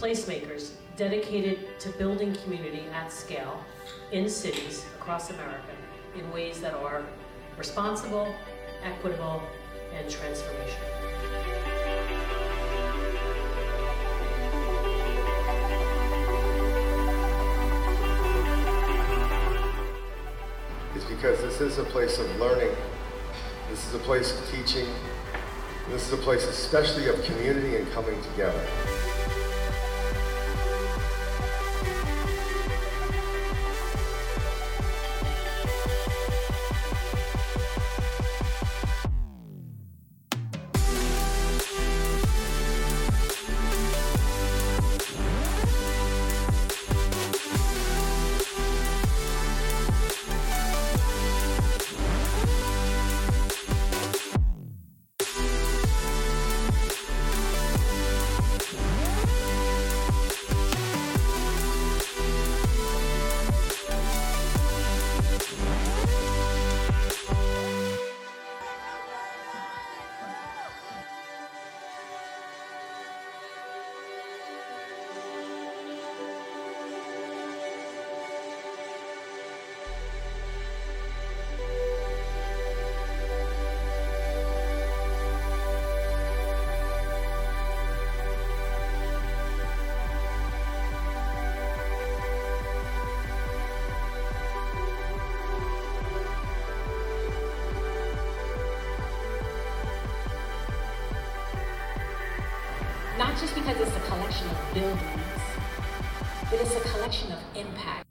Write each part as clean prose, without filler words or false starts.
placemakers dedicated to building community at scale in cities across America in ways that are responsible, equitable, and transformational. It's because this is a place of learning, this is a place of teaching, this is a place especially of community and coming together. Not just because it's a collection of buildings, but it's a collection of impact.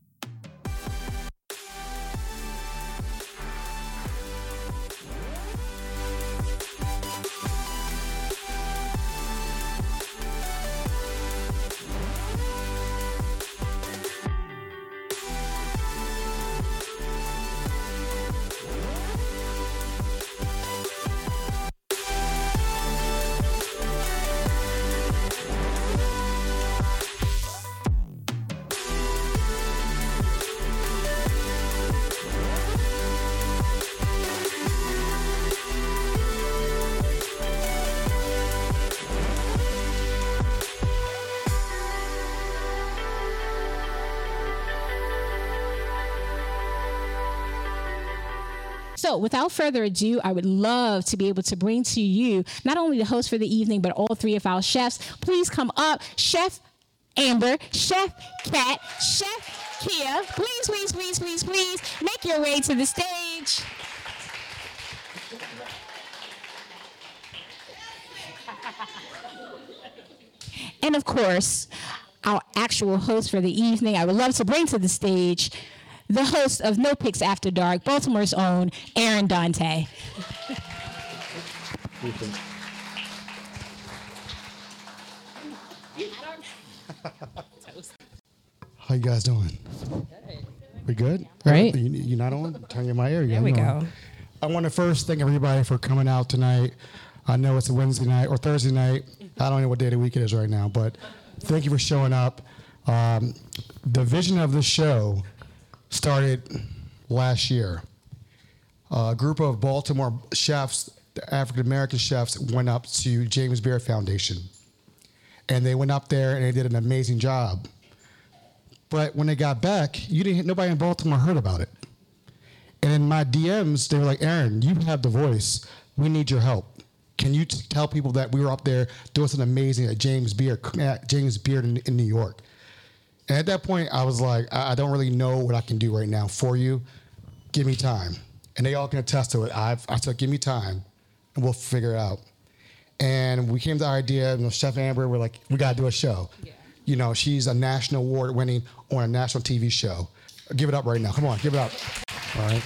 So without further ado, I would love to be able to bring to you not only the host for the evening, but all three of our chefs. Please come up. Chef Amber, Chef Kat, Chef Kia. Please, please, please, please, please make your way to the stage. And of course, our actual host for the evening, I would love to bring to the stage the host of No Picks After Dark, Baltimore's own Aaron Dante. How you guys doing? We good? Right. You not on? Turn your mic. There we go. I want to first thank everybody for coming out tonight. I know it's a Wednesday night or Thursday night. I don't know what day of the week it is right now, but thank you for showing up. The vision of the show started last year. A group of Baltimore chefs, African-American chefs, went up to James Beard Foundation. And they went up there and they did an amazing job. But when they got back, nobody in Baltimore heard about it. And in my DMs, they were like, Aaron, you have the voice. We need your help. Can you tell people that we were up there doing something amazing at James Beard in New York? And at that point, I was like, I don't really know what I can do right now for you. Give me time. And they all can attest to it. I said, give me time, and we'll figure it out. And we came to the idea, Chef Amber, we're like, we got to do a show. Yeah. She's a national award winning on a national TV show. Give it up right now. Come on, give it up. All right.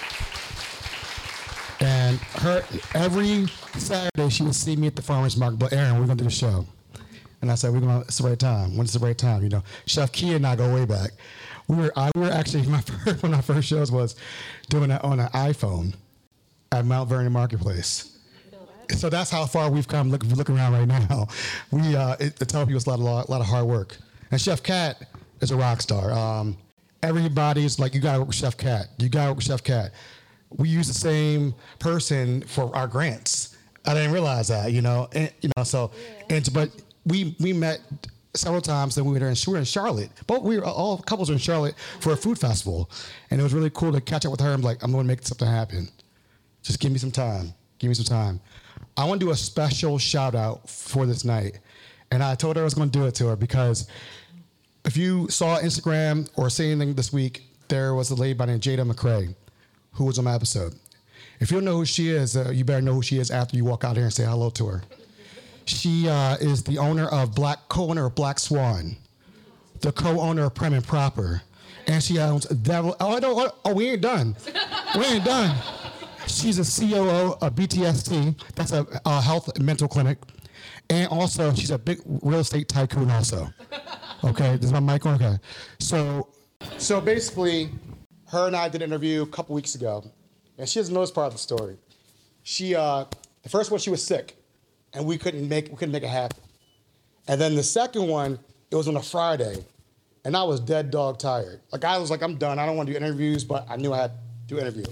And every Saturday, she would see me at the farmer's market, but Aaron, we're going to do the show. And I said, it's the right time. When's the right time? Chef Kia and I go way back. We were actually, one of my first shows was doing it on an iPhone at Mount Vernon Marketplace. So that's how far we've come. Look around right now. To tell people it's a lot of hard work. And Chef Kat is a rock star. Everybody's like, you got to work with Chef Kat. You got to work with Chef Kat. We use the same person for our grants. I didn't realize that, but we met several times. Then we were in Charlotte. All couples were in Charlotte for a food festival. And it was really cool to catch up with her. I'm like, I'm going to make something happen. Just give me some time. Give me some time. I want to do a special shout out for this night. And I told her I was going to do it to her because if you saw Instagram or see anything this week, there was a lady by the name Jada McCrae who was on my episode. If you don't know who she is, you better know who she is after you walk out here and say hello to her. She is the co-owner of Black Swan, the co-owner of Prim and Proper, and she owns Devil. We ain't done. We ain't done. She's a COO of BTST. That's a health and mental clinic, and also she's a big real estate tycoon. Also, okay. Is my mic on? Okay. So basically, her and I did an interview a couple weeks ago, and she doesn't know this part of the story. She the first one she was sick. And we couldn't make it happen. And then the second one, it was on a Friday, and I was dead dog tired. Like I was like, I'm done. I don't want to do interviews, but I knew I had to do an interview.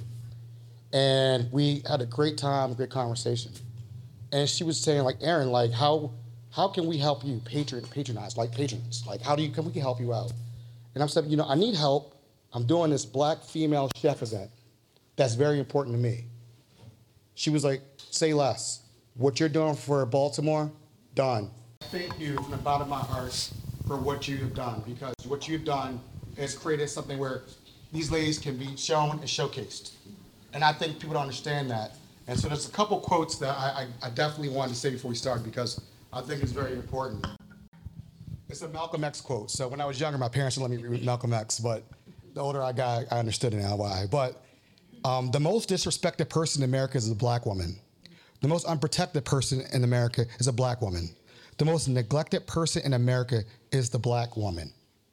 And we had a great time, a great conversation. And she was saying, like, Aaron, like, how can we help you patronize, like patrons? Like, we can help you out? And I'm saying, I need help. I'm doing this Black female chef event. That's very important to me. She was like, say less. What you're doing for Baltimore, done. Thank you from the bottom of my heart for what you have done, because what you've done has created something where these ladies can be shown and showcased. And I think people don't understand that. And so there's a couple quotes that I definitely wanted to say before we start because I think it's very important. It's a Malcolm X quote. So when I was younger, my parents didn't let me read Malcolm X, but the older I got, I understood it now why. But the most disrespected person in America is a Black woman. The most unprotected person in America is a Black woman. The most neglected person in America is the Black woman.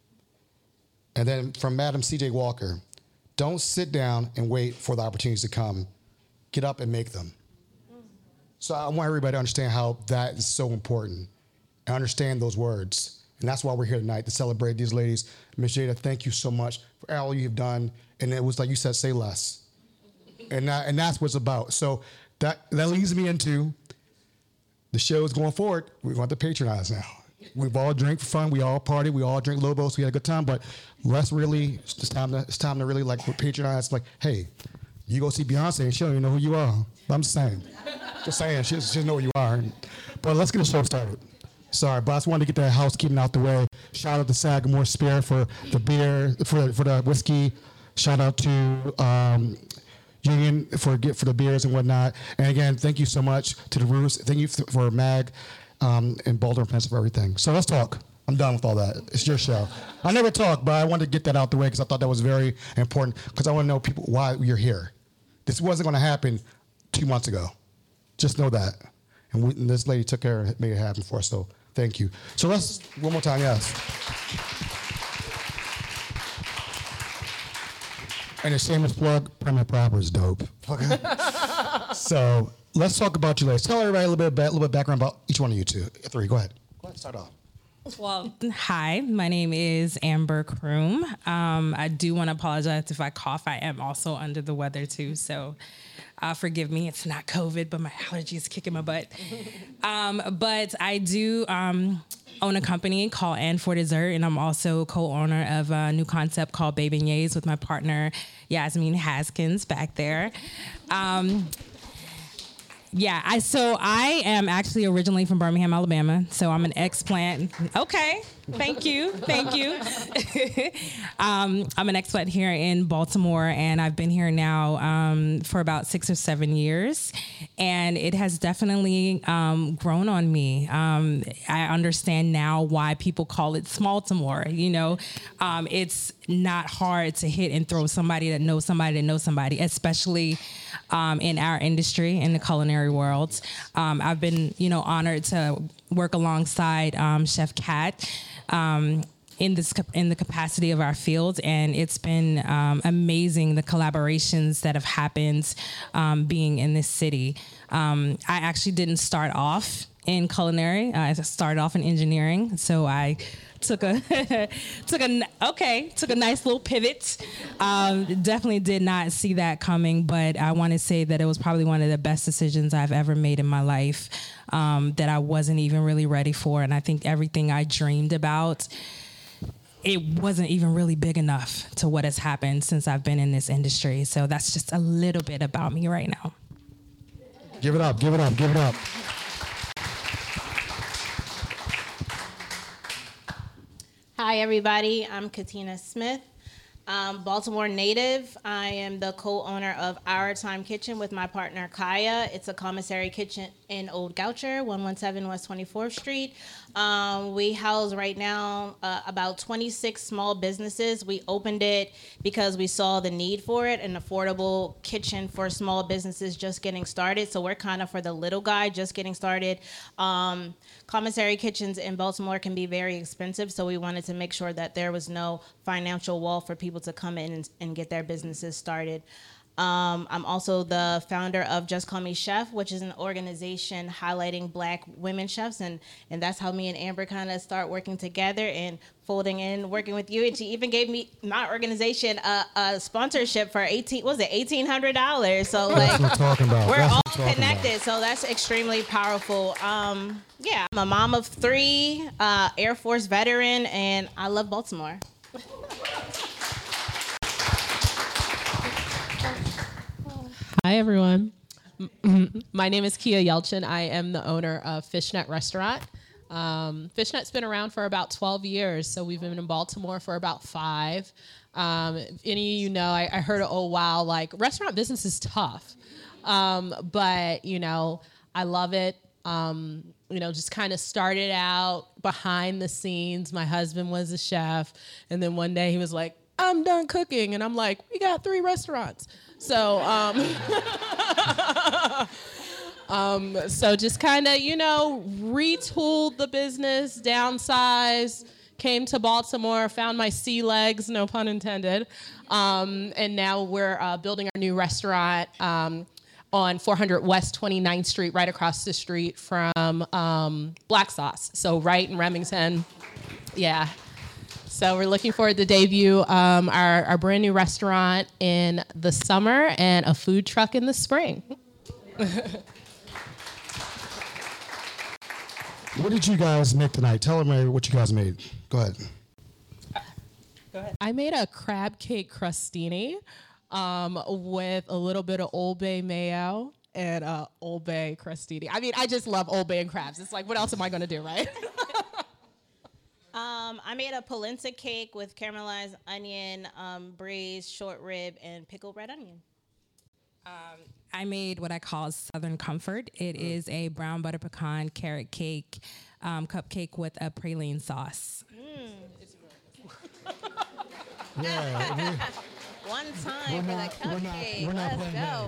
And then from Madam C.J. Walker, don't sit down and wait for the opportunities to come. Get up and make them. So I want everybody to understand how that is so important and understand those words. And that's why we're here tonight, to celebrate these ladies. Ms. Jada, thank you so much for all you've done. And it was like you said, say less. And that's what it's about. So that leads me into the shows going forward. We want to patronize now. We've all drank for fun. We all party. We all drink Lobos. We had a good time. But let's really, it's time to really like patronize. Like, hey, you go see Beyonce and she don't even know who you are. I'm just saying. She doesn't know who you are. But let's get the show started. Sorry, but I just wanted to get that housekeeping out the way. Shout out to Sagamore Spirit for the beer, for the whiskey. Shout out to Union for the beers and whatnot. And again, thank you so much to the Roost. Thank you for Mag and Baltimore Plants for everything. So let's talk. I'm done with all that. It's your show. I never talk, but I wanted to get that out the way because I thought that was very important because I want to know people why you're here. This wasn't going to happen 2 months ago. Just know that. And this lady took care and made it happen for us, so thank you. So let's, one more time, yes. And the shameless plug, Prim and Proper is dope. Okay. So let's talk about you ladies. Tell everybody a little bit background about each one of you two. Three, go ahead. Start off. Well, hi, my name is Amber Kroom. I do want to apologize if I cough. I am also under the weather too, so forgive me. It's not COVID, but my allergy is kicking my butt. But I do own a company called And for Dessert, and I'm also co-owner of a new concept called Bae Beignets with my partner Yasmin Haskins back there. So I am actually originally from Birmingham, Alabama. So I'm an explant. Okay, thank you. I'm an explant here in Baltimore, and I've been here now for about 6 or 7 years, and it has definitely grown on me. I understand now why people call it Smaltimore. It's not hard to hit and throw somebody that knows somebody, especially in our industry, in the culinary world. I've been, honored to work alongside Chef Kat in the capacity of our field, and it's been amazing, the collaborations that have happened being in this city. I actually didn't start off in culinary. I started off in engineering, so I took a nice little pivot. Definitely did not see that coming, but I want to say that it was probably one of the best decisions I've ever made in my life, that I wasn't even really ready for. And I think everything I dreamed about, it wasn't even really big enough to what has happened since I've been in this industry. So that's just a little bit about me right now. Give it up, give it up, give it up. Hi, everybody. I'm Katina Smith, Baltimore native. I am the co-owner of Our Time Kitchen with my partner, Kaya. It's a commissary kitchen in Old Goucher, 117 West 24th Street. We house right now about 26 small businesses. We opened it because we saw the need for it, an affordable kitchen for small businesses just getting started. So we're kind of for the little guy just getting started. Commissary kitchens in Baltimore can be very expensive, so we wanted to make sure that there was no financial wall for people to come in and get their businesses started. I'm also the founder of Just Call Me Chef, which is an organization highlighting Black women chefs, and that's how me and Amber kind of start working together and folding in, working with you. And she even gave me, my organization, a sponsorship for $1,800. So like, what I'm talking about. We're That's all what I'm talking connected, about. so that's extremely powerful. Yeah, I'm a mom of 3, Air Force veteran, and I love Baltimore. Hi, everyone. My name is Kia Yelchin. I am the owner of Fishnet Restaurant. Fishnet's been around for about 12 years, so we've been in Baltimore for about 5. If any of you know, I heard like restaurant business is tough, but I love it. Just kind of started out behind the scenes. My husband was a chef, and then one day he was like, "I'm done cooking," and I'm like, "We got 3 restaurants." So, so just kind of, retooled the business, downsized, came to Baltimore, found my sea legs, no pun intended. And now we're building our new restaurant on 400 West 29th Street, right across the street from Black Sauce. So right in Remington. Yeah. So we're looking forward to debut our brand new restaurant in the summer and a food truck in the spring. What did you guys make tonight? Tell me what you guys made. Go ahead. I made a crab cake crostini with a little bit of Old Bay mayo and Old Bay crostini. I mean, I just love Old Bay and crabs. It's like, what else am I going to do, right? I made a polenta cake with caramelized onion, braised short rib, and pickled red onion. I made what I call Southern Comfort. It is a brown butter pecan carrot cake, cupcake with a praline sauce. Yeah. One time for the cupcake. Let's go.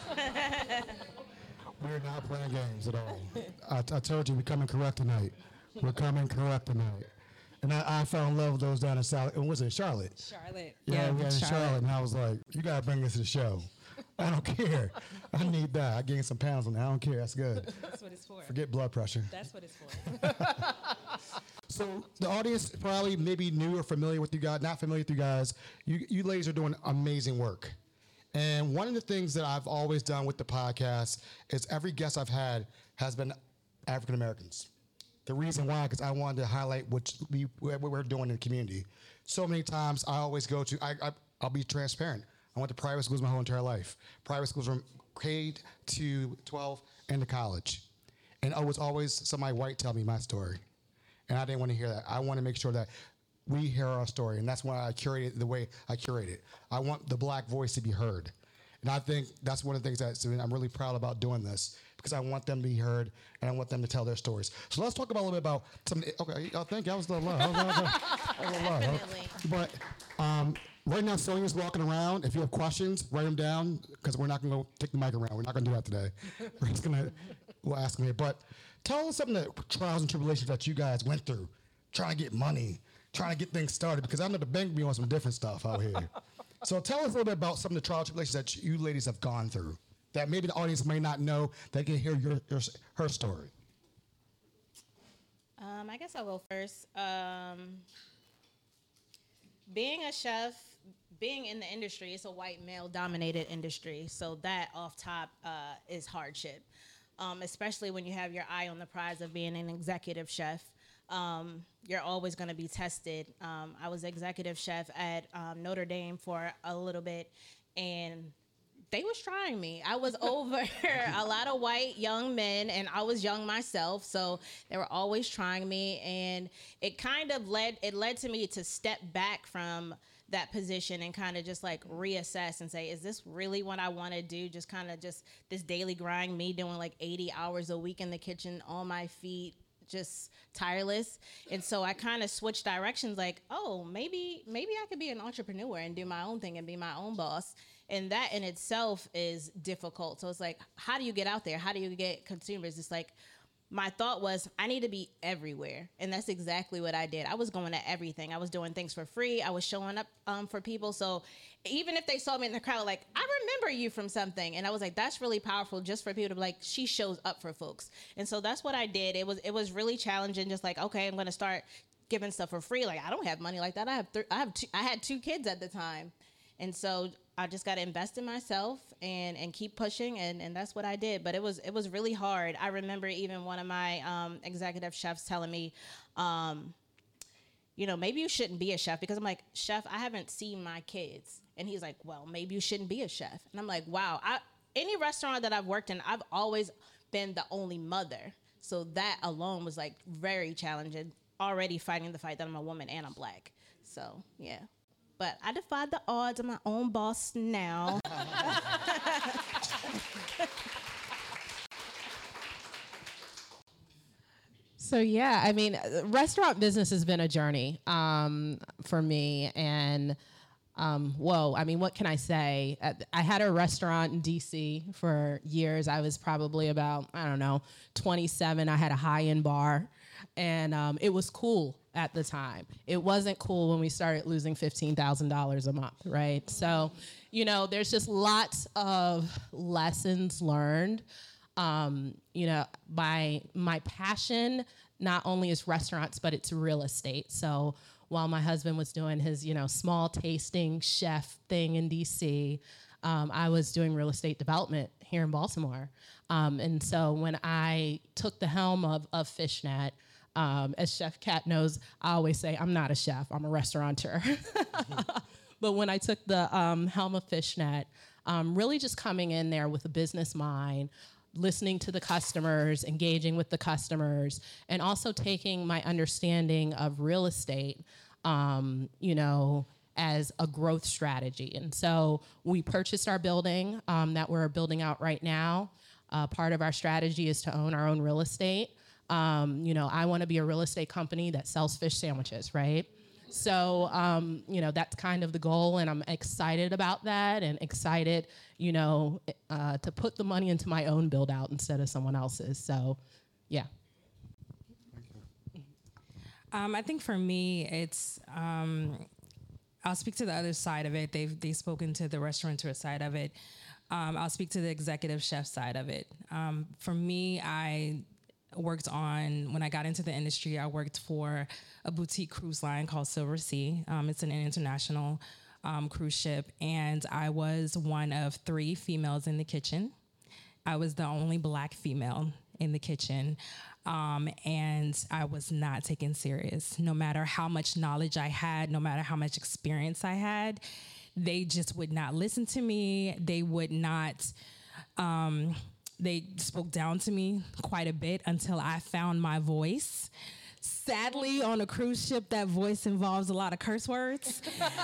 We're not playing games at all. I told you we're coming correct tonight. We're coming correct tonight. And I fell in love with those down in South. Was it Charlotte? Charlotte. Yeah, we had in Charlotte, and I was like, you gotta bring this to the show. I don't care. I need that. I gained some pounds on that. I don't care. That's good. That's what it's for. Forget blood pressure. That's what it's for. So the audience probably maybe new or familiar with you guys, not familiar with you guys. You ladies are doing amazing work. And one of the things that I've always done with the podcast is every guest I've had has been African Americans. The reason why, because I wanted to highlight what we're doing in the community. So many times I always go to, I'll be transparent. I went to private schools my whole entire life. Private schools from K to 12 and to college. And it was always somebody white tell me my story. And I didn't want to hear that. I want to make sure that we hear our story. And that's why I curate it the way I curate it. I want the Black voice to be heard. And I think that's one of the things that I'm really proud about doing this, because I want them to be heard and I want them to tell their stories. So let's talk about a little bit about some. Okay, thank you. I was a little low. Definitely. But right now, Sonia's walking around. If you have questions, write them down, because we're not going to go take the mic around. We're not going to do that today. We're just going to, we'll ask them here. But tell us some of the trials and tribulations that you guys went through, trying to get money, trying to get things started, because I know the bank be on some different stuff out here. So tell us a little bit about some of the trials and tribulations that you ladies have gone through, that maybe the audience may not know. They can hear her story. I guess I'll go first. Being a chef, being in the industry, it's a white male dominated industry. So that off top is hardship, especially when you have your eye on the prize of being an executive chef. You're always going to be tested. I was executive chef at Notre Dame for a little bit, and they was trying me. I was over a lot of white young men, and I was young myself, so they were always trying me, and it kind of led to me to step back from that position and kind of just like reassess and say, is this really what I want to do? Just kind of just this daily grind, me doing like 80 hours a week in the kitchen on my feet, just tireless. And so I kind of switched directions, like, oh, maybe I could be an entrepreneur and do my own thing and be my own boss. And that in itself is difficult. So it's like, how do you get out there? How do you get consumers? It's like, my thought was, I need to be everywhere. And that's exactly what I did. I was going to everything. I was doing things for free. I was showing up for people. So even if they saw me in the crowd, like, I remember you from something. And I was like, that's really powerful just for people to be like, she shows up for folks. And so that's what I did. It was really challenging. Just like, okay, I'm going to start giving stuff for free. Like, I don't have money like that. I had 2 kids at the time. And so I just got to invest in myself and keep pushing, and that's what I did. But it was really hard. I remember even one of my executive chefs telling me, maybe you shouldn't be a chef, because I'm like, chef, I haven't seen my kids. And he's like, well, maybe you shouldn't be a chef. And I'm like, wow, any restaurant that I've worked in, I've always been the only mother. So that alone was like very challenging, already fighting the fight that I'm a woman and I'm Black. So, yeah. But I defied the odds. I'm my own boss now. So yeah, I mean, restaurant business has been a journey for me, and what can I say? I had a restaurant in DC for years. I was probably about 27. I had a high-end bar, and it was cool at the time. It wasn't cool when we started losing $15,000 a month, right? So, there's just lots of lessons learned. My passion not only is restaurants, but it's real estate. So while my husband was doing his, small tasting chef thing in DC, I was doing real estate development here in Baltimore. And so when I took the helm of Fishnet, as Chef Kat knows, I always say I'm not a chef, I'm a restaurateur. But when I took the helm of Fishnet, really just coming in there with a business mind, listening to the customers, engaging with the customers, and also taking my understanding of real estate, as a growth strategy. And so we purchased our building that we're building out right now. Part of our strategy is to own our own real estate. I want to be a real estate company that sells fish sandwiches, right? So, that's kind of the goal, and I'm excited about that, and excited, to put the money into my own build out instead of someone else's. So, yeah. I think for me, it's, I'll speak to the other side of it. They've spoken to the restaurateur side of it. I'll speak to the executive chef side of it. For me, when I got into the industry, I worked for a boutique cruise line called Silver Sea. It's an international cruise ship, and I was one of 3 females in the kitchen. I was the only Black female in the kitchen, and I was not taken serious. No matter how much knowledge I had, no matter how much experience I had, they just would not listen to me. They would not... They spoke down to me quite a bit until I found my voice. Sadly, on a cruise ship, that voice involves a lot of curse words.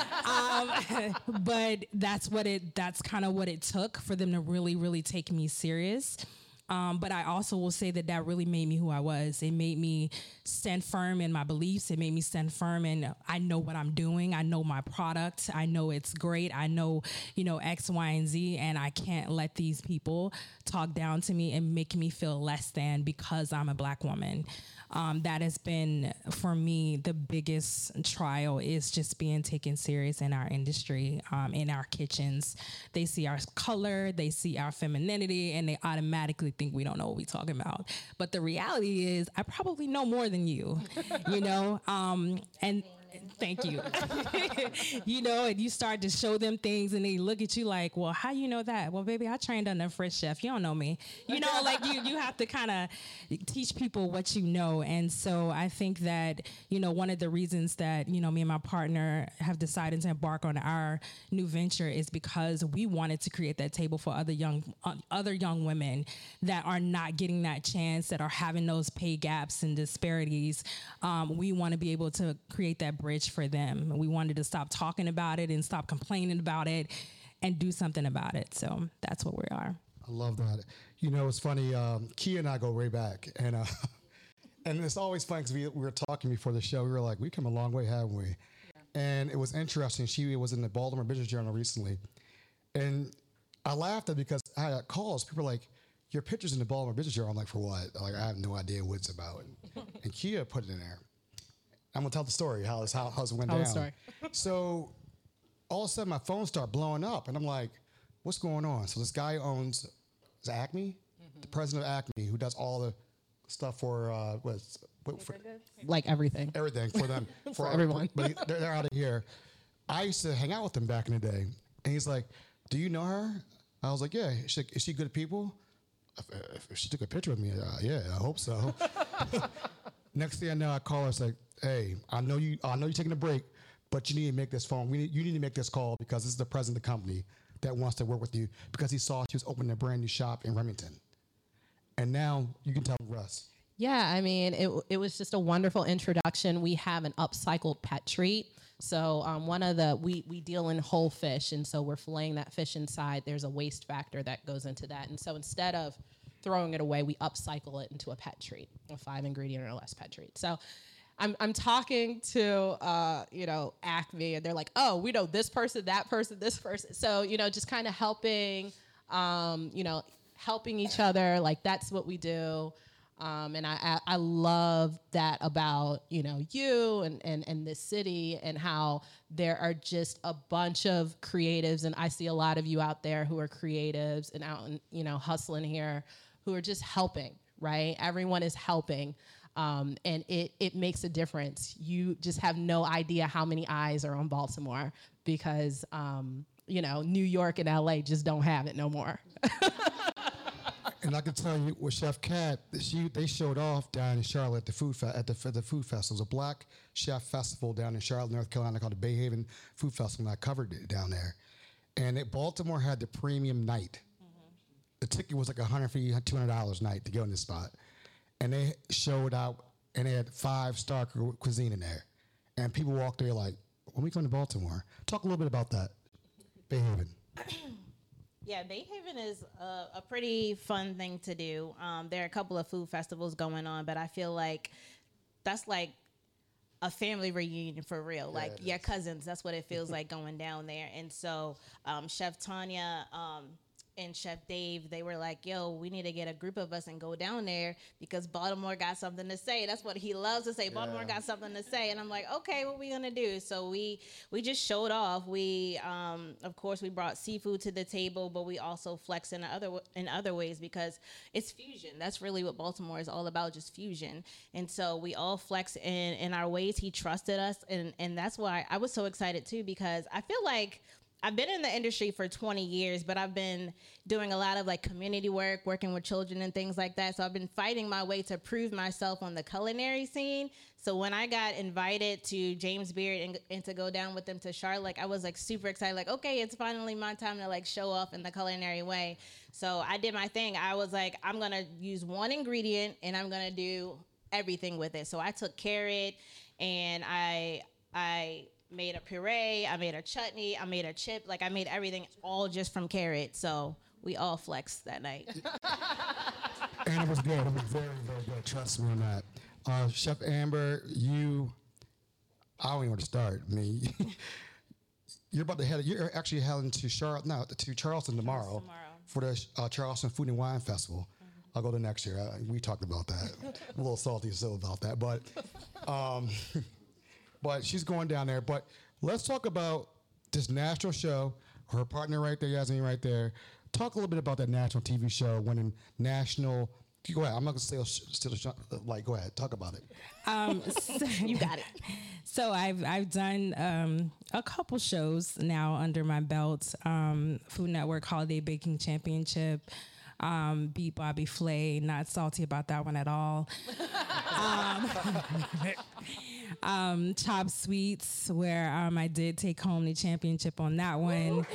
But that's kind of what it took for them to really, really take me serious. But I also will say that really made me who I was. It made me stand firm in my beliefs. It made me stand firm in, I know what I'm doing. I know my product. I know it's great. I know, X, Y, and Z, and I can't let these people talk down to me and make me feel less than because I'm a Black woman. That has been, for me, the biggest trial is just being taken serious in our industry, in our kitchens. They see our color, they see our femininity, and they automatically think we don't know what we're talking about. But the reality is I probably know more than you, you know, and thank you. You know, and you start to show them things and they look at you like, well, how you know that? Well, baby, I trained under a French chef. You don't know me. You know, like you have to kind of teach people what you know. And so I think that, you know, one of the reasons that, you know, me and my partner have decided to embark on our new venture is because we wanted to create that table for other young women that are not getting that chance, that are having those pay gaps and disparities. We want to be able to create that bridge for them. We wanted to stop talking about it and stop complaining about it and do something about it. So that's what we are. I love that. You know, it's funny. Kia and I go way back, and it's always fun because we were talking before the show. We were like, we come a long way, haven't we? Yeah. And it was interesting. She was in the Baltimore Business Journal recently, and I laughed at it because I got calls. People were like, your picture's in the Baltimore Business Journal. I'm like, for what? Like, I have no idea what it's about. And Kia put it in there. I'm gonna tell the story how it went down. Story. So all of a sudden my phone started blowing up, and I'm like, "What's going on?" So this guy owns Acme, the president of Acme, who does all the stuff for Like everything. everything for them For everyone. But they're out of here. I used to hang out with him back in the day, and he's like, "Do you know her?" I was like, "Yeah." She's like, "Is she good at people?" If she took a picture of me, yeah, I hope so. Next thing I know, I call her. It's like, hey, I know you're taking a break, but you need to make this phone. You need to make this call because this is the president of the company that wants to work with you because he saw she was opening a brand new shop in Remington. And now you can tell Russ. Yeah, I mean, it was just a wonderful introduction. We have an upcycled pet treat. So we deal in whole fish, and so we're filleting that fish inside. There's a waste factor that goes into that. And so instead of throwing it away, we upcycle it into a pet treat, a 5-ingredient or less pet treat. So I'm talking to Acme, and they're like, oh, we know this person, that person, this person. So, you know, just kind of helping each other. Like, that's what we do. And I love that about, you know, you and this city, and how there are just a bunch of creatives. And I see a lot of you out there who are creatives and out and, you know, hustling here, who are just helping, right? Everyone is helping. And it makes a difference. You just have no idea how many eyes are on Baltimore because, New York and LA just don't have it no more. And I can tell you with Chef Cat, they showed off down in Charlotte at the food festival. It was a Black Chef Festival down in Charlotte, North Carolina, called the Bay Haven Food Festival, and I covered it down there. And Baltimore had the premium night. Mm-hmm. The ticket was like $150, $200 a night to go in this spot. And they showed out, and they had 5-star cuisine in there. And people walked there like, when we come to Baltimore? Talk a little bit about that, Bay Haven. Yeah, Bay Haven is a pretty fun thing to do. There are a couple of food festivals going on, but I feel like that's like a family reunion for real. Like your cousins, that's what it feels like going down there. And so Chef Tanya and Chef Dave, they were like, yo, we need to get a group of us and go down there because Baltimore got something to say. That's what he loves to say. Baltimore got something to say. And I'm like, okay, what we gonna do? So we just showed off. We, of course, we brought seafood to the table, but we also flex in other ways because it's fusion. That's really what Baltimore is all about, just fusion. And so we all flex in our ways. He trusted us. And that's why I was so excited too, because I feel like I've been in the industry for 20 years, but I've been doing a lot of like community work, working with children and things like that. So I've been fighting my way to prove myself on the culinary scene. So when I got invited to James Beard and to go down with them to Charlotte, like, I was like super excited, like, okay, it's finally my time to like show off in the culinary way. So I did my thing. I was like, I'm going to use one ingredient and I'm going to do everything with it. So I took carrot and I made a puree, I made a chutney, I made a chip. Like, I made everything all just from carrot. So we all flexed that night. And it was good. It was very, very good. Trust me on that. Chef Amber, I don't even know where to start. I mean, you're actually heading to Charleston tomorrow. For the Charleston Food and Wine Festival. Mm-hmm. I'll go to next year. We talked about that. I'm a little salty still about that, but but she's going down there. But let's talk about this national show. Her partner right there, Yasmin right there. talk a little bit about that national TV show winning national. Go ahead. I'm not gonna say like. Go ahead. Talk about it. You got it. So I've done a couple shows now under my belt. Food Network Holiday Baking Championship. Beat Bobby Flay. Not salty about that one at all. Chop Sweets, where I did take home the championship on that one.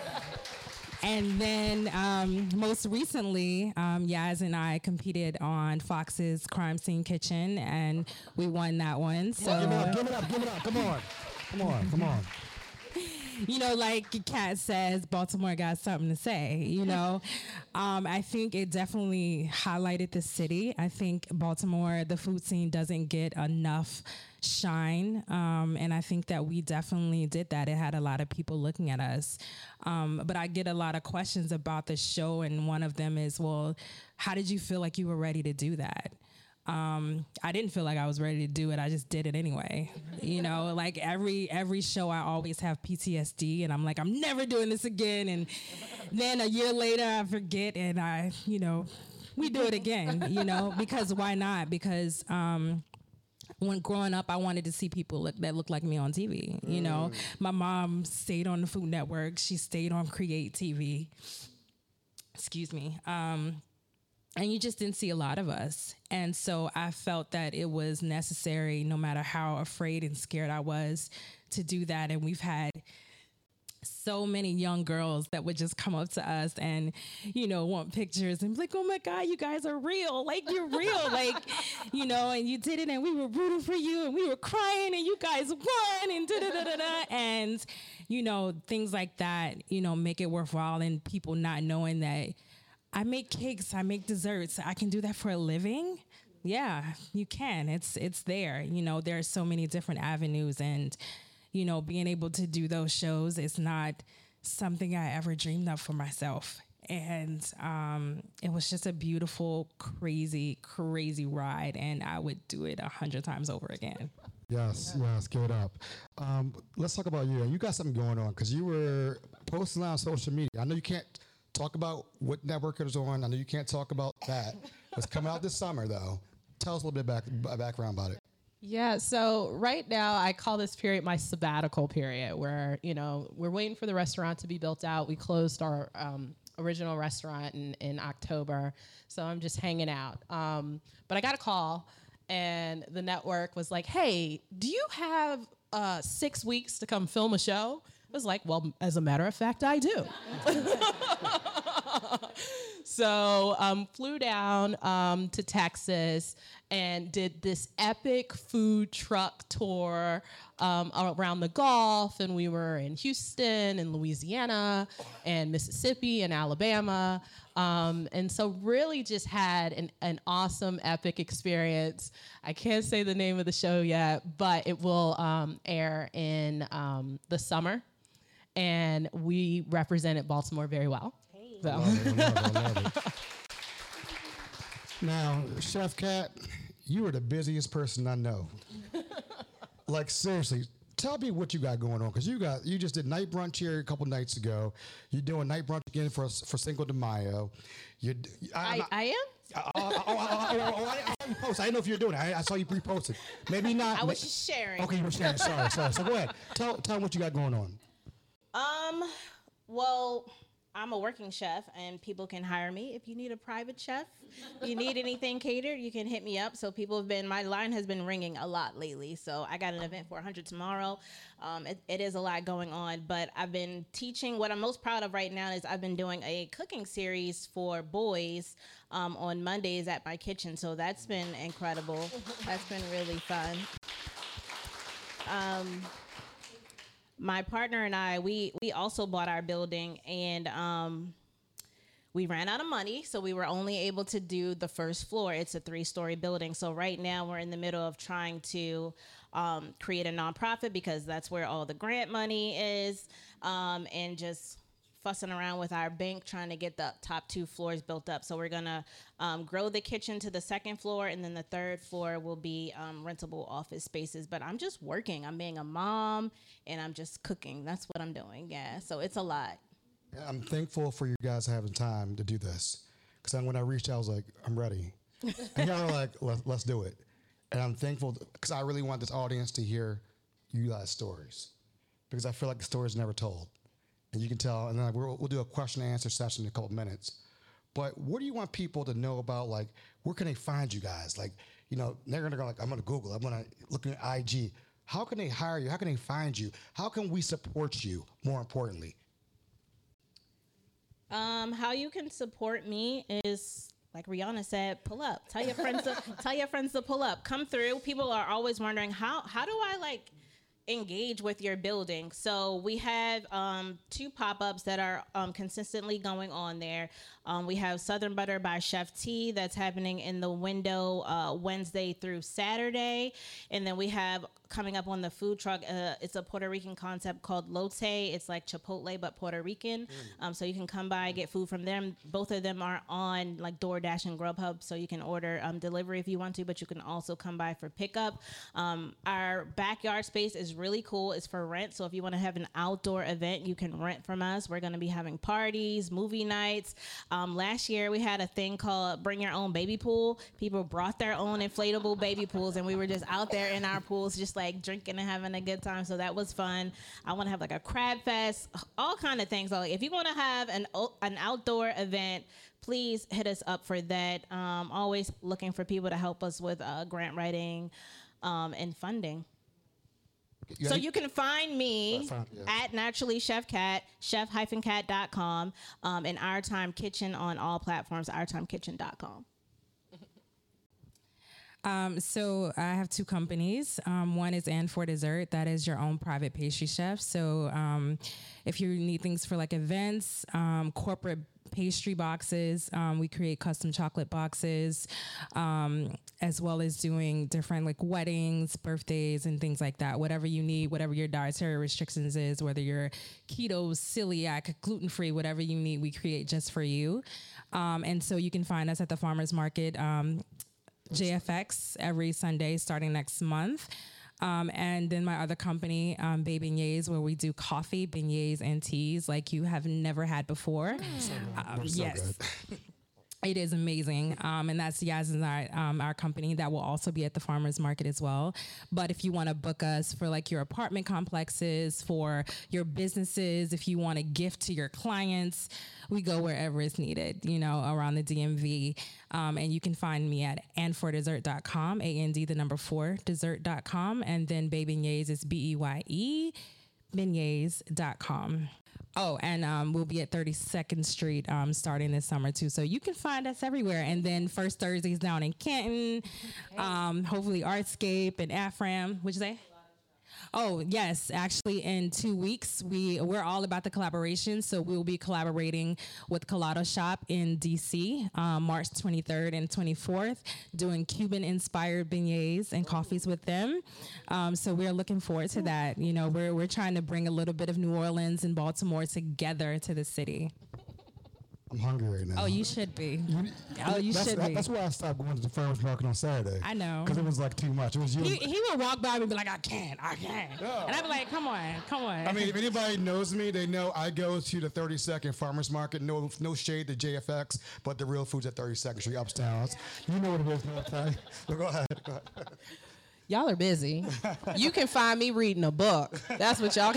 And then most recently, Yaz and I competed on Fox's Crime Scene Kitchen, and we won that one. So Give it up. Come on. You know, like Kat says, Baltimore got something to say, you know. I think it definitely highlighted the city. I think Baltimore, the food scene doesn't get enough shine. And I think that we definitely did that. It had a lot of people looking at us. But I get a lot of questions about the show. And one of them is, well, how did you feel like you were ready to do that? I didn't feel like I was ready to do it. I just did it anyway. You know, like every show I always have PTSD and I'm like, I'm never doing this again. And then a year later I forget and we do it again, you know, because why not? Because, when growing up, I wanted to see people that look like me on TV. You know, my mom stayed on the Food Network. She stayed on Create TV. Excuse me. And you just didn't see a lot of us. And so I felt that it was necessary, no matter how afraid and scared I was, to do that. And we've had so many young girls that would just come up to us and, you know, want pictures and be like, oh my God, you guys are real. Like, you're real. Like, you know, and you did it and we were rooting for you and we were crying and you guys won and da-da-da-da-da. And, you know, things like that, you know, make it worthwhile and people not knowing that I make cakes, I make desserts. I can do that for a living. Yeah, you can. It's there. You know, there are so many different avenues and, you know, being able to do those shows is not something I ever dreamed of for myself. And it was just a beautiful, crazy, crazy ride. And I would do it 100 times over again. Yes, give it up. Let's talk about you. You got something going on because you were posting on social media. I know you can't talk about what network it is on. I know you can't talk about that. It's coming out this summer, though. Tell us a little bit background about it. Yeah, so right now I call this period my sabbatical period where, you know, we're waiting for the restaurant to be built out. We closed our original restaurant in October, so I'm just hanging out. But I got a call and the network was like, hey, do you have 6 weeks to come film a show? I was like, well, as a matter of fact, I do. So flew down to Texas and did this epic food truck tour around the Gulf. And we were in Houston and Louisiana and Mississippi and Alabama. And so really just had an awesome, epic experience. I can't say the name of the show yet, but it will air in the summer. And we represented Baltimore very well. Hey. So. Love it. Now, Chef Kat, you are the busiest person I know. Like, seriously, tell me what you got going on, because you just did night brunch here a couple nights ago. You're doing night brunch again for Cinco de Mayo. I am? I didn't know if you were doing it. I saw you reposted. Maybe not. I was just sharing. Okay, you were sharing. Sorry. So go ahead. Tell them what you got going on. Well, I'm a working chef and people can hire me if you need a private chef. If you need anything catered, you can hit me up. So my line has been ringing a lot lately. So I got an event for 100 tomorrow. It is a lot going on, but I've been teaching. What I'm most proud of right now is I've been doing a cooking series for boys on Mondays at my kitchen. So that's been incredible. That's been really fun. My partner and I, we also bought our building and we ran out of money. So we were only able to do the first floor. It's a 3-story building. So right now we're in the middle of trying to create a nonprofit because that's where all the grant money is, and just fussing around with our bank trying to get the top 2 floors built up. So we're gonna grow the kitchen to the 2nd floor, and then the 3rd floor will be rentable office spaces. But I'm just working. I'm being a mom, and I'm just cooking. That's what I'm doing. Yeah. So it's a lot. I'm thankful for you guys having time to do this. Because when I reached out, I was like, I'm ready. And y'all were like, let's do it. And I'm thankful because I really want this audience to hear you guys' stories. Because I feel like the story's never told. And you can tell, and then we'll do a question and answer session in a couple minutes. But what do you want people to know about, like, where can they find you guys? Like, you know, they're going to go like, I'm going to Google, I'm going to look at IG. How can they hire you? How can they find you? How can we support you, more importantly? How you can support me is, like Rihanna said, pull up. Tell your friends to pull up. Come through. People are always wondering, how do I, like, engage with your building? So we have 2 pop-ups that are consistently going on there. We have Southern Butter by Chef T that's happening in the window Wednesday through Saturday. And then we have coming up on the food truck, it's a Puerto Rican concept called Lotte. It's like Chipotle but Puerto Rican. So you can come by, get food from them. Both of them are on like DoorDash and Grubhub, so you can order delivery if you want to, but you can also come by for pickup. Our backyard space is really cool. It's for rent, so if you want to have an outdoor event, you can rent from us. We're going to be having parties, movie nights. Last year we had a thing called Bring Your Own Baby Pool. People brought their own inflatable baby pools, and we were just out there in our pools just like drinking and having a good time. So that was fun. I want to have like a crab fest, all kind of things. So if you want to have an outdoor event, please hit us up for that. Always looking for people to help us with grant writing and funding. So you can find me at Naturally Chef Cat, chef-cat.com, and Our Time Kitchen on all platforms, ourtimekitchen.com. So I have 2 companies. One is And for Dessert. That is your own private pastry chef. So if you need things for like events, corporate pastry boxes, we create custom chocolate boxes, as well as doing different like weddings, birthdays, and things like that. Whatever you need, whatever your dietary restrictions is, whether you're keto, celiac, gluten-free, whatever you need, we create just for you. And so you can find us at the Farmers Market, JFX every Sunday starting next month. And then my other company, Bay Beignets, where we do coffee, beignets, and teas like you have never had before. Yes. It is amazing. And that's Yaz and our company that will also be at the Farmers Market as well. But if you want to book us for like your apartment complexes, for your businesses, if you want to gift to your clients, we go wherever it's needed, you know, around the DMV. And you can find me at andfordessert.com, AND 4 dessert.com. And then Bay Beignets is BEYE. beignets.com. Oh, and we'll be at 32nd Street starting this summer too. So you can find us everywhere. And then First Thursdays down in Canton, hopefully Artscape and Afram. What'd you say? Oh, yes. Actually, in 2 weeks, we're all about the collaboration. So we'll be collaborating with Colado Shop in D.C. March 23rd and 24th, doing Cuban-inspired beignets and coffees with them. So we're looking forward to that. You know, we're trying to bring a little bit of New Orleans and Baltimore together to the city. I'm hungry right now. Oh, you should be. You should be. That's why I stopped going to the farmers market on Saturday. I know. Because it was like too much. It was you. He would walk by me and be like, I can't. Yeah. And I'd be like, come on. I mean, if anybody knows me, they know I go to the 32nd Farmers Market. No shade to JFX, but the real food's at 32nd Street uptown. You know what it is, no time. Go ahead. Y'all are busy. You can find me reading a book. That's what y'all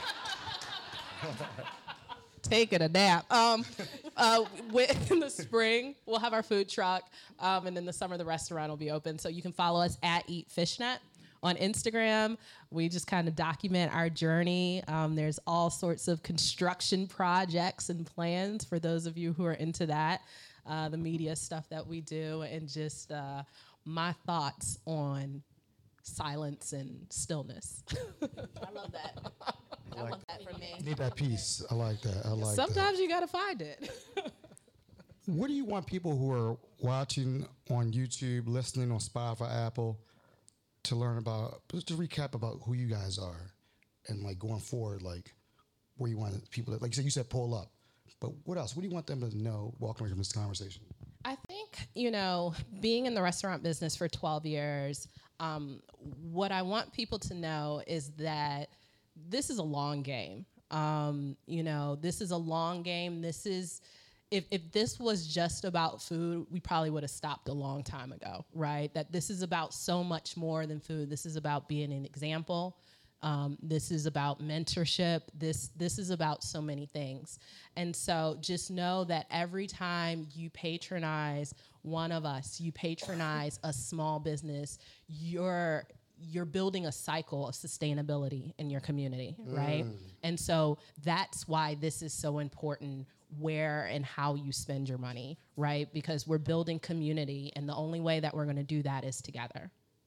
taking a nap. In the spring, we'll have our food truck, and in the summer, the restaurant will be open. So you can follow us at Eat Fishnet on Instagram. We just kind of document our journey. There's all sorts of construction projects and plans for those of you who are into that, the media stuff that we do, and just my thoughts on silence and stillness. I love that. I love that from me. Need that piece. I like that. Sometimes you got to find it. What do you want people who are watching on YouTube, listening on Spotify, Apple, to learn about, just to recap about who you guys are and like going forward, like where you want people to, like you said, pull up. But what else? What do you want them to know walking away from this conversation? I think, being in the restaurant business for 12 years, what I want people to know is that this is a long game. This is a long game. This is, if this was just about food, we probably would have stopped a long time ago, right? That this is about so much more than food. This is about being an example. This is about mentorship. This is about so many things. And so just know that every time you patronize one of us, you patronize a small business, you're building a cycle of sustainability in your community, right? And so that's why this is so important, where and how you spend your money, right? Because we're building community, and the only way that we're going to do that is together.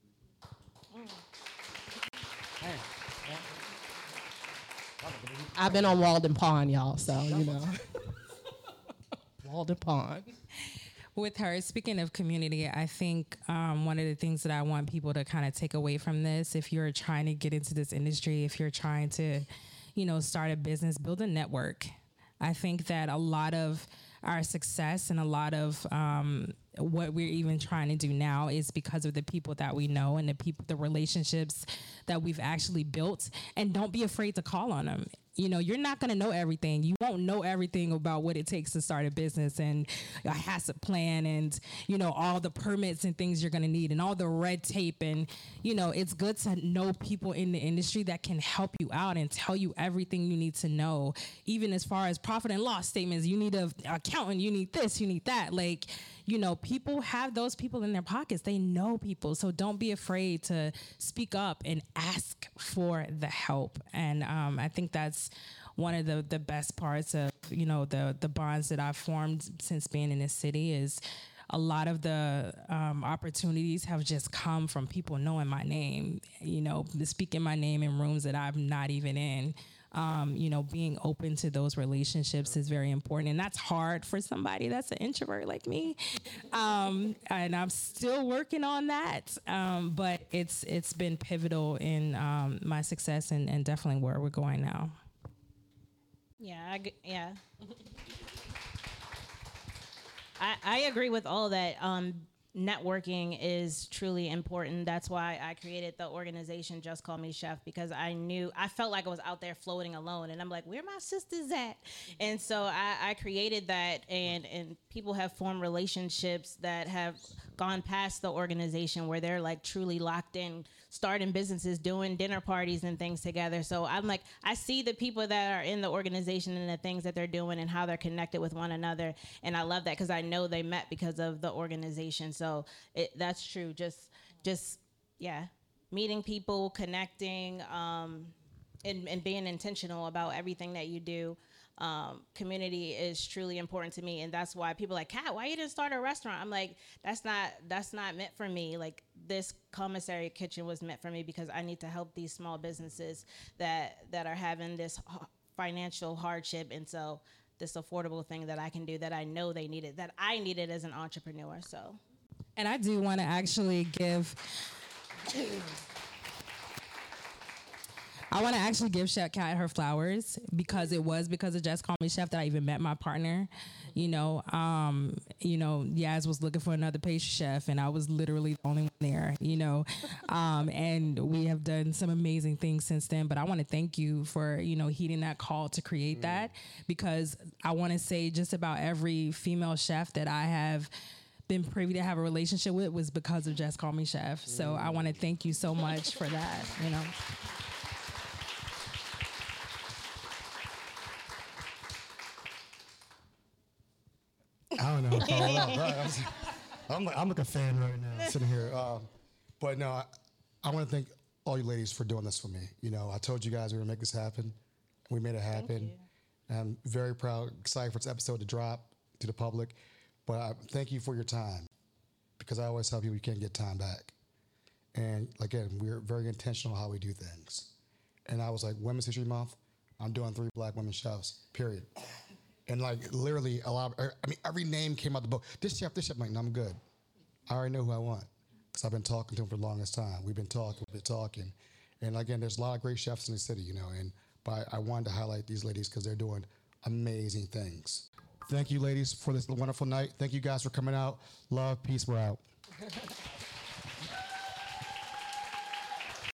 I've been on Walden Pond, y'all, so Walden Pond. With her, speaking of community, I think one of the things that I want people to kind of take away from this, if you're trying to get into this industry, if you're trying to, start a business, build a network. I think that a lot of our success and a lot of what we're even trying to do now is because of the people that we know and the relationships that we've actually built. And don't be afraid to call on them. You're not going to know everything. You won't know everything about what it takes to start a business and a HACCP plan and, all the permits and things you're going to need and all the red tape. And, it's good to know people in the industry that can help you out and tell you everything you need to know, even as far as profit and loss statements. You need an accountant, you need this, you need that. People have those people in their pockets. They know people. So don't be afraid to speak up and ask for the help. And I think that's one of the best parts of, the bonds that I've formed since being in this city is a lot of the opportunities have just come from people knowing my name, speaking my name in rooms that I'm not even in. Being open to those relationships is very important. And that's hard for somebody that's an introvert like me. And I'm still working on that. But it's been pivotal in my success and definitely where we're going now. Yeah. I agree with all that. Networking is truly important. That's why I created the organization Just Call Me Chef, because I felt like I was out there floating alone, and I'm like, where my sisters at? And so I created that, and people have formed relationships that have gone past the organization where they're like truly locked in, starting businesses, doing dinner parties and things together. So I'm like, I see the people that are in the organization and the things that they're doing and how they're connected with one another. And I love that because I know they met because of the organization. So that's true. Just meeting people, connecting, and being intentional about everything that you do. Community is truly important to me, and that's why people are like, Kat, why you didn't start a restaurant? I'm like, that's not meant for me. Like, this commissary kitchen was meant for me because I need to help these small businesses that are having this financial hardship, and so this affordable thing that I can do that I know they needed, that I needed as an entrepreneur. So, and I do want to actually give Chef Kat her flowers, because it was because of Just Call Me Chef that I even met my partner. Yaz was looking for another pastry chef, and I was literally the only one there. And we have done some amazing things since then. But I want to thank you for heeding that call to create that, because I want to say just about every female chef that I have been privy to have a relationship with was because of Just Call Me Chef. So I want to thank you so much for that. I don't know. I'm like a fan right now, sitting here. But no, I want to thank all you ladies for doing this for me. I told you guys we were going to make this happen. We made it happen. I'm very proud, excited for this episode to drop to the public. But thank you for your time, because I always tell people you can't get time back. And again, we're very intentional how we do things. And I was like, Women's History Month, I'm doing 3 Black women chefs, period. And literally every name came out the book. This chef, I'm like, no, I'm good. I already know who I want, because I've been talking to him for the longest time. We've been talking. And again, there's a lot of great chefs in the city, but I wanted to highlight these ladies because they're doing amazing things. Thank you, ladies, for this wonderful night. Thank you guys for coming out. Love, peace, we're out.